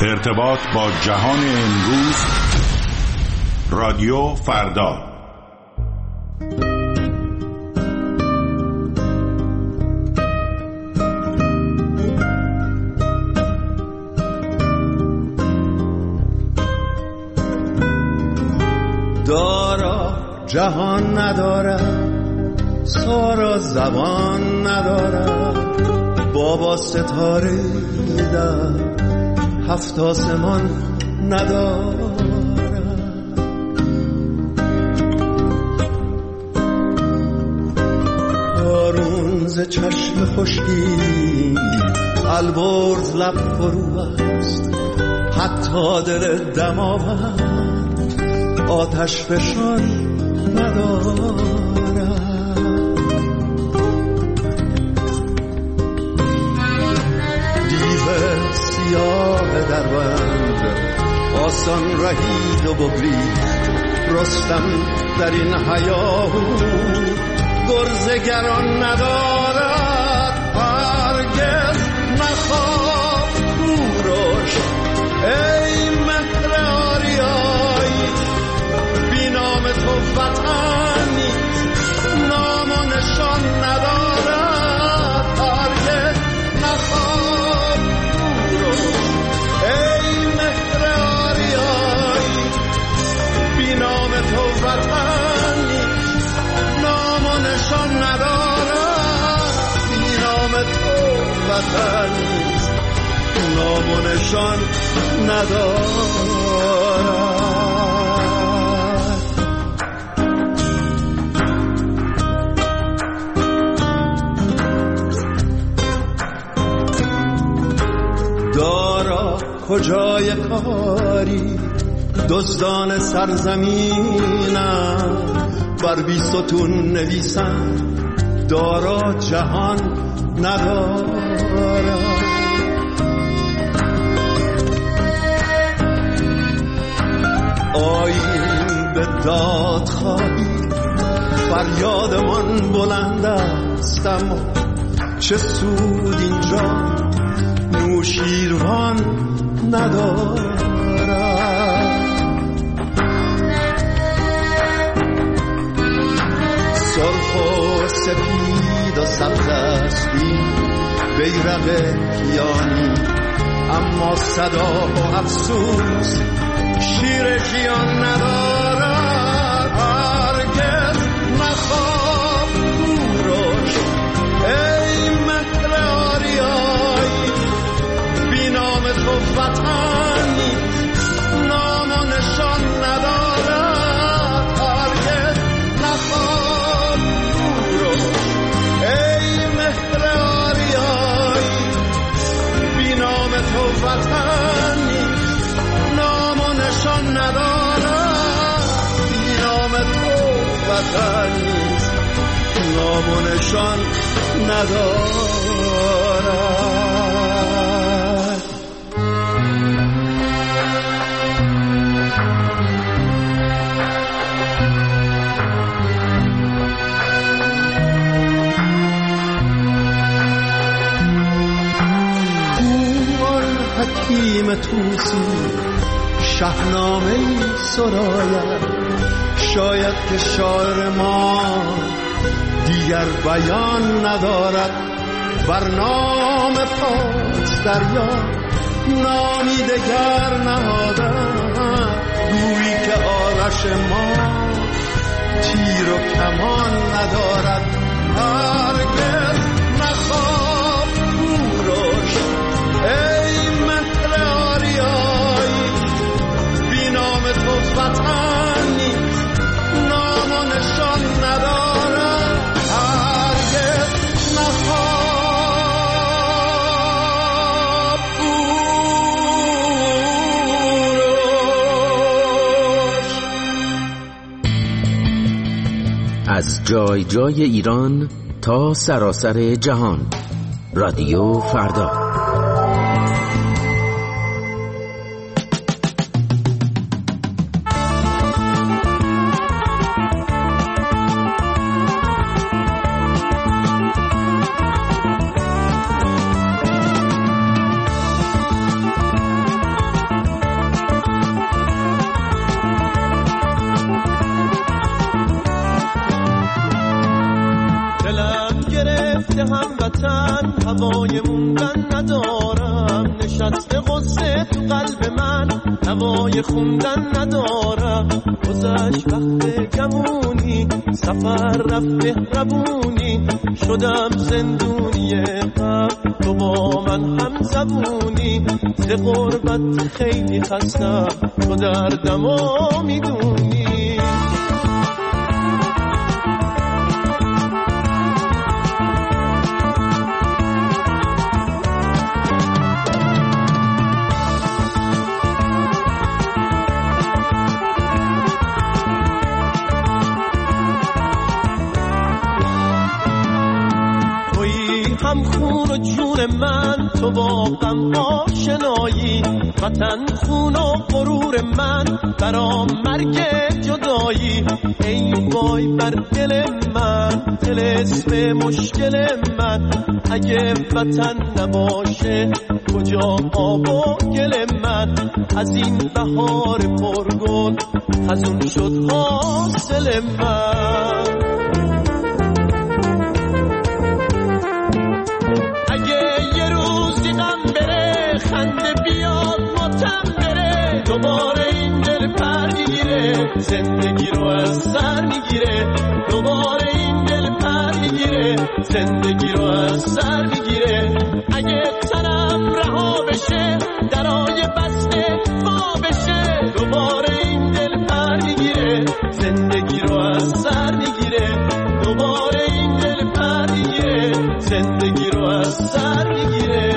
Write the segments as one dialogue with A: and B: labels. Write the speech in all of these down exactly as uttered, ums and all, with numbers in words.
A: ارتباط با جهان امروز. رادیو فردا.
B: دارا جهان ندارد، سارا زبان ندارد، بابا ستاره در هفت آسمان ندارد. هارون ز چشم خشکی البرز لب فرو است، حتی دل دماوند آتش فشان ندارد. دیو سیاه در بند آسان رهید و بگریخت، رستم در این هیاهو گرزگران ندارد. هرگز نخواب کوروش ای مهر آریایی، بی نام تو وطن نیست، نام و نشان ندارد. هرگز نخواب کوروش ای مهر آریایی، بی نام تو وطن نیست، نام و نشان ندارد. بی نام تو وطن نیست، نام و نشان ندارد. دارا کجای کاری دزدان سرزمینم، بر بی ستون نویسن دارا جهان ندارد. آیین به داد خواهی فریادمان بلند است، اما چه سود اینجا نوشیروان ندارد. سرخ و سپید و سبز است این بیرق کیانی، اما صدا و افسوس شیر کیان ندارد. هرگز نخواب کوروش ای مهر آریایی، بی نام تو وطن نیست، نام و نشان ندارد. هرگز نخواب کوروش ای مهر آریایی، بی نام تو وطن نیست، نام و نشان ندارد. بی نام تو وطن نیست، نام و نشان ندارد. حکیم توسی شاهنامه‌ای سراید، شاید که شاعر ما دیگر بیان ندارد. بر نام پاس دریا نامی دگر نهادند، گویی که آرش ما تیر و کمان ندارد. هرگز نخواب کوروش ای مهر آریایی، بی نام تو وطن نیست، نام و نشان ندارد. هرگز نخواب کوروش.
C: از جای جای ایران تا سراسر جهان، رادیو فردا.
B: هوای موندن ندارم، نشسته غصه تو قلب من هوای خوندن ندارم. گذشت وقت جوونی، سفر رفت مهربونی، شدم زندونی غم، تو با من هم زبونی. ز غربت خیلی خستم، تو دردمو میدونی. هم خون و جون من، تو با غم آشنایی، وطن خون و غرور من، برام مرگ جدایی. ای وای بر دل من، طلسم مشکل من، اگه وطن نباشه کجا آب و گل من. از این بهار پرگل خزون شد حاصل من. خنده بیاد ماتم بره، دوباره این دل پر میگیره، زندگی رو از سر میگیره. دوباره این دل پر میگیره، زندگی رو از سر میگیره. اگه تنم رها بشه، درای بسته ما بشه، دوباره این دل پر میگیره، زندگی رو از سر میگیره. دوباره این دل پر میگیره، زندگی رو از سر میگیره.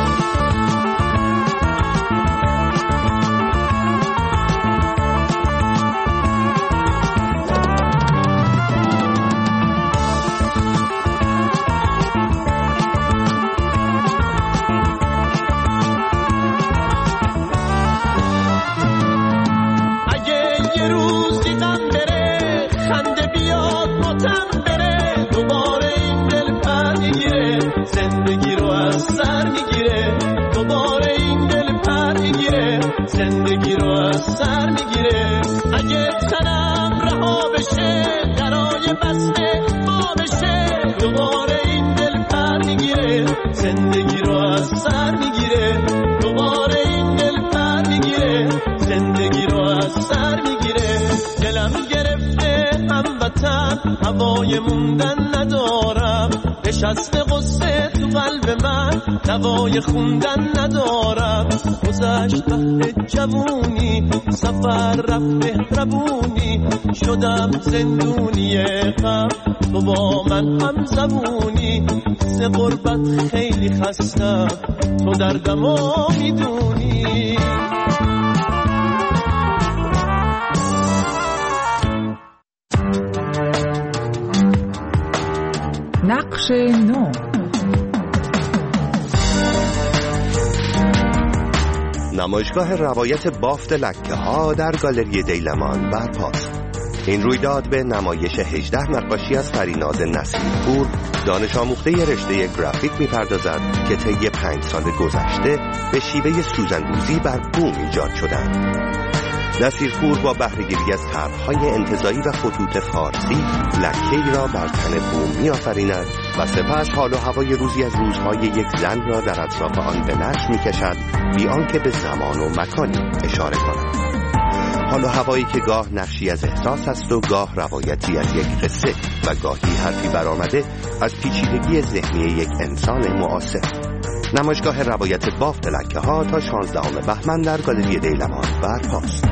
B: زندگی رو از سر میگیره. اگه تنم رها بشه، درای بسته ما بشه، دوباره این دل پر میگیره، زندگی رو از سر میگیره. دوباره این دل پر میگیره، زندگی رو از سر میگیره. دلم گرفته هموطن، هوای موندن ندارم، نشسته غصه تو قلب من، دوای خوندن ندارم. گذشت وقت جوونی، سفر رفت مهربونی، شدم زندونی غم، تو با من هم زبونی. ز غربت خیلی خستم، تو دردمو میدونی.
D: نقش نو.
E: نمایشگاه روایت بافت لکه ها در گالری دیلمان برپاست. این رویداد به نمایش هجده نقاشی از فریناز نصیرپور، دانش آموخته رشته گرافیک میپردازد که طی پنج سال گذشته به شیوه سوزن‌دوزی بر بوم ایجاد شدند. نصیرپور با بهره‌گیری از طرح‌های انتزاعی و خطوط فارسی لکه‌ای را بر تن بوم می‌آفریند و سپس حال و هوای روزی از روزهای یک زن را در اطراف آن به نشر می‌کشد، بی آنکه به زمان و مکانی اشاره کند. حال و هوایی که گاه نقشی از احساس است و گاه روایتی از یک قصه و گاهی حرفی برآمده از پیچیدگی ذهنی یک انسان معاصر. نمایشگاه روایت بافت لکه ها تا شانزدهم بهمن در گالری دیلمان برپاست.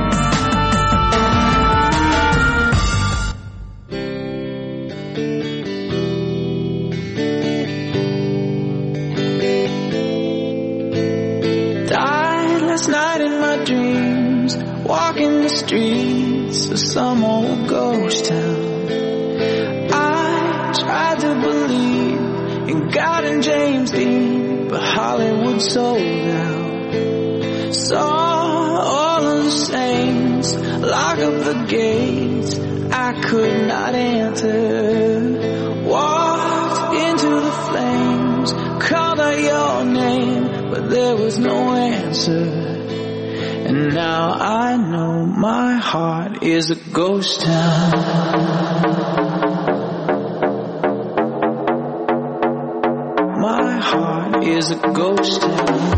F: Died last night in my dreams, walking the streets of some old ghost town. I tried to believe in God and James Dean, but Hollywood sold out. Saw all of the saints lock up the gates I could not enter. Walked into the flames, called out your name, but there was no answer. And now I know my heart is a ghost town. My is a ghost town.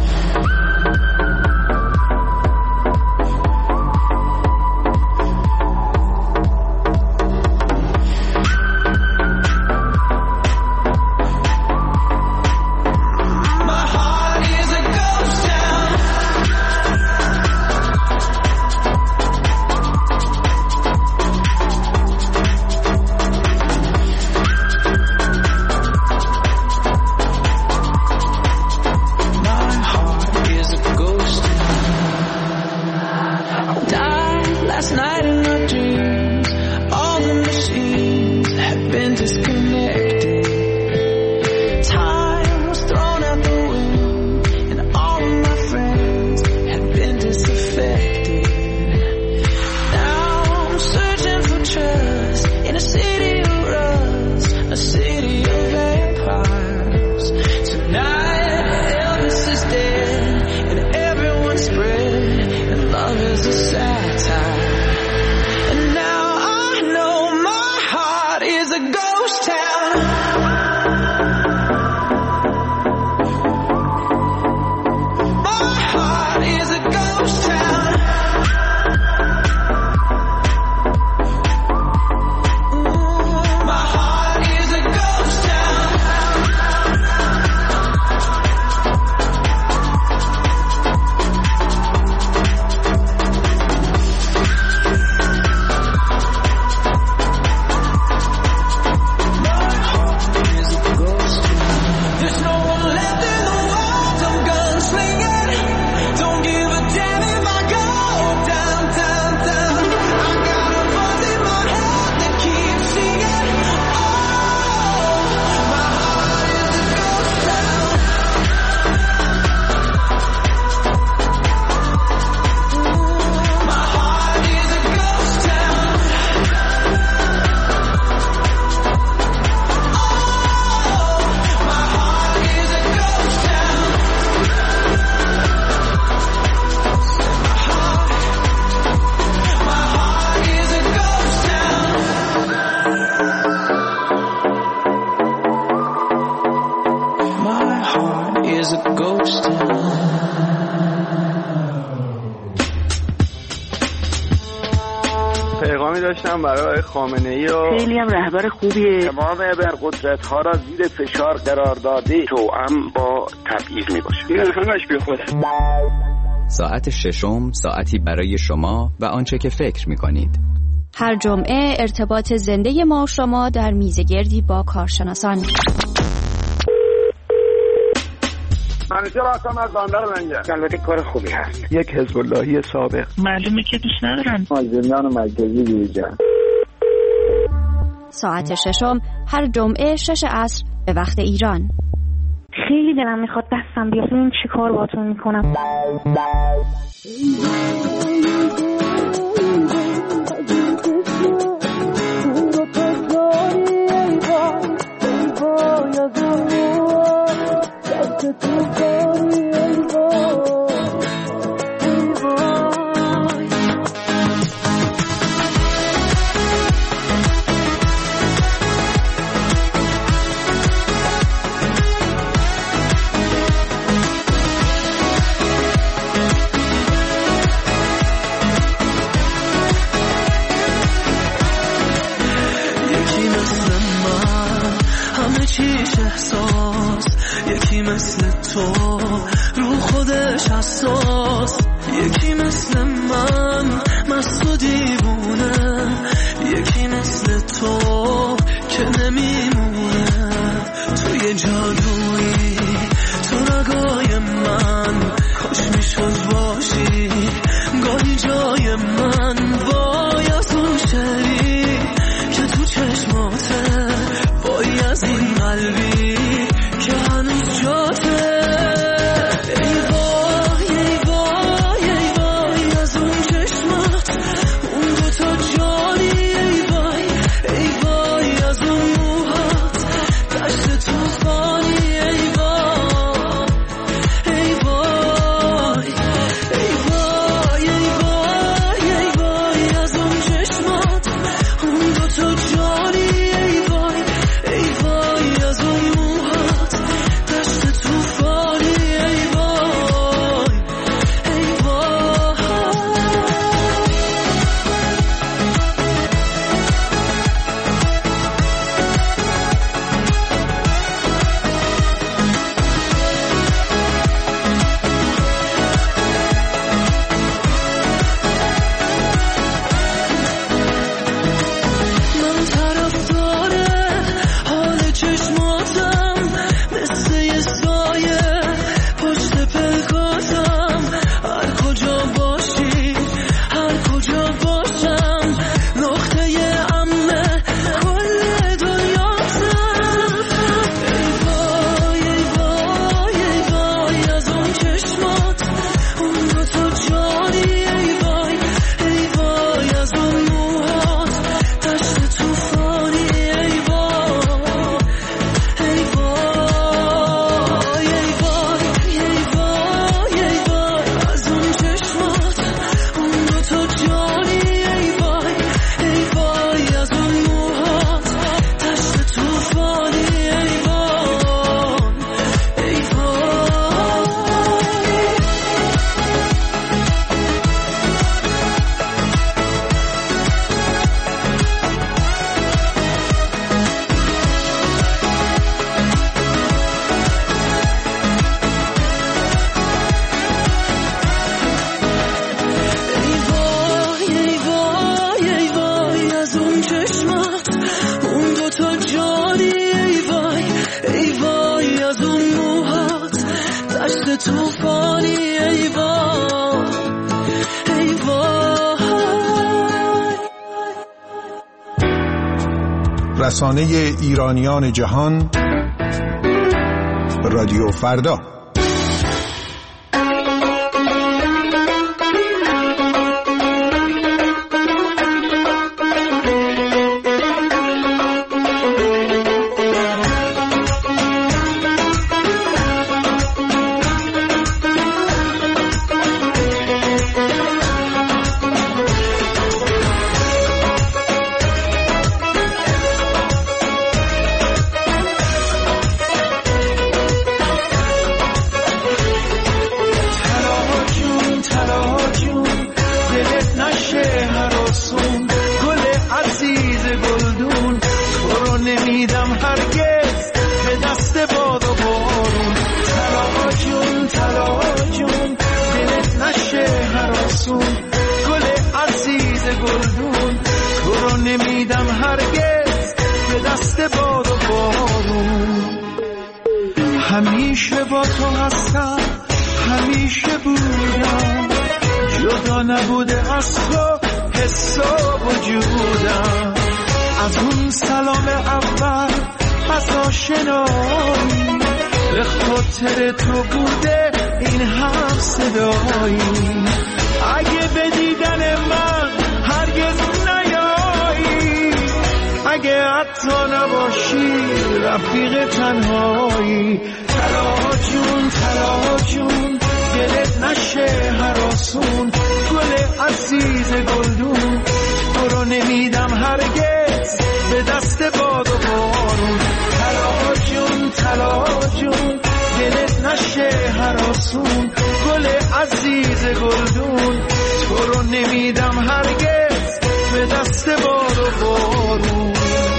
G: پیغامی داشتم برای خامنه‌ای و
H: خیلی هم رهبر خوبیه.
G: تمام قدرت ها را زیر فشار قرار داده توأم با تبعیض میباشه. این همش بی خوده.
I: ساعت ششم ساعتی برای شما و آنچه که فکر میکنید.
J: هر جمعه ارتباط زنده ما و شما در میزگردی با کارشناسان.
G: منیجر هستم از بندر منجر. البته کار خوبی هست. یک حزب اللهی سابق.
H: معلومه که دوست ندارم.
G: مازندران مرکزی بیرجان.
J: ساعت ششم هر جمعه شش عصر به وقت ایران.
H: خیلی دلم میخواد دستم بیاد ببینم چی کار باهاتون میکنم.
B: یکی مثل تو رو خودش حساس، یکی مثل من مست و دیوونه، یکی مثل تو که نمیمونه توی جادویی تو رگای من. کاش میشد باشی گاهی جای من، وای از اون شعری که تو چشماته، وای از این قلبی که هنوز جاته. ای وای ای وای ای وای از اون
A: رسانه ایرانیان جهان، رادیو فردا.
F: همیشه با تو هستم، همیشه بودم، جدا نبوده از تو حس و وجودم. از اون سلام اول، از آشنایی، به خاطر تو بوده این هم صدایی. اگه به دیدن من هرگز نیایی، اگه حتی نباشی رفیق تنهایی. طلا جون طلا جون دلت نشه هراسون، گل عزیز گلدون تو رو نمیدم هرگز به دست باد و بارون. طلا جون طلا جون دلت نشه هراسون، گل عزیز گلدون تو رو نمیدم هرگز به دست باد و بارون.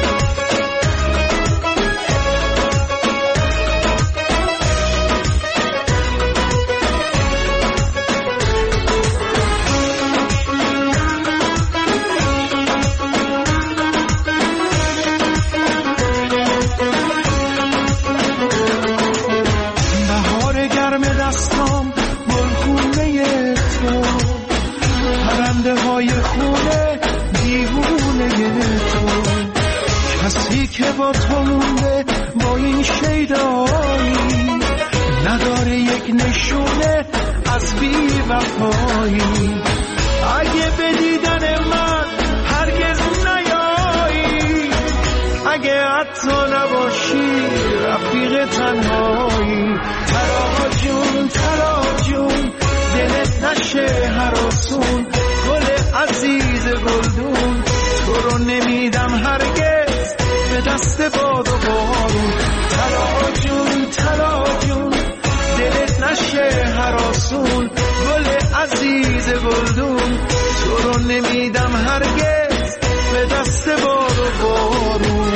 F: که با تو مونده با این شیدایی، نداره یک نشونه از بی وفایی. اگه به دیدن من هرگز نیایی، اگه حتی نباشی رفیق تنهایی. طلا جون طلا جون دلت نشه هراسون، گل عزیز گلدون تو رو نمیدم هرگز به دست باد و بارون. طلا جون طلا جون دلت نشه هراسون، گل عزیز گلدون تو رو نمیدم هرگز به دست باد و بارون.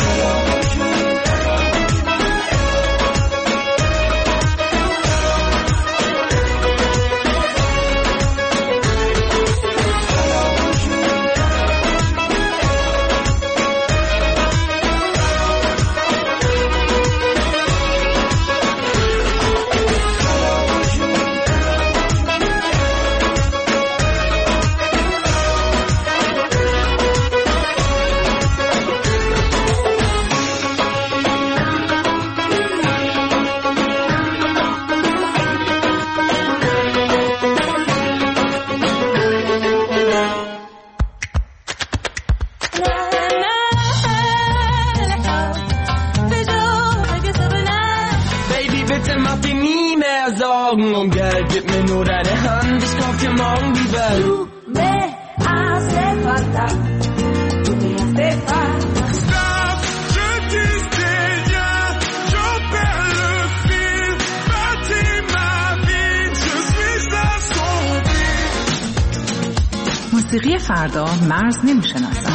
B: Om gelbet med några hand, det ska till mång vi väl. Du me hace falta, tú me hace falta. Stop, je disais ya, je perds le fil, bâtis ma vie, je suis à son fil.
D: موسیقی فردا مرز نمیشناسد.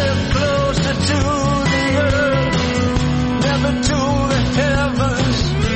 F: To the earth, never to the heavens.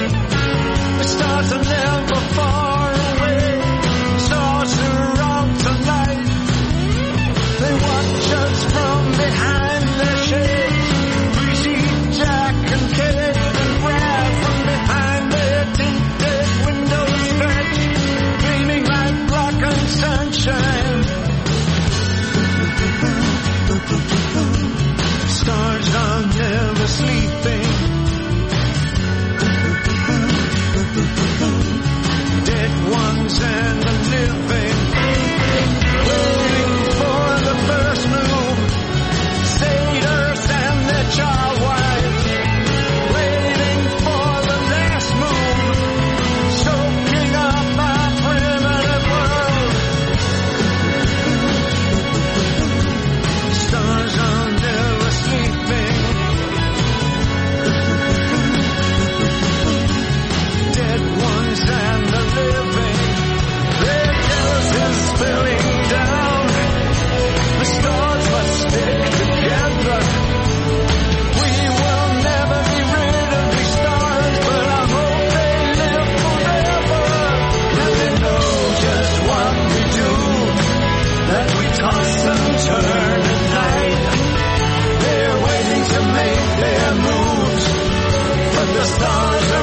B: toss and turn at night. They're waiting to make their moves, but the stars are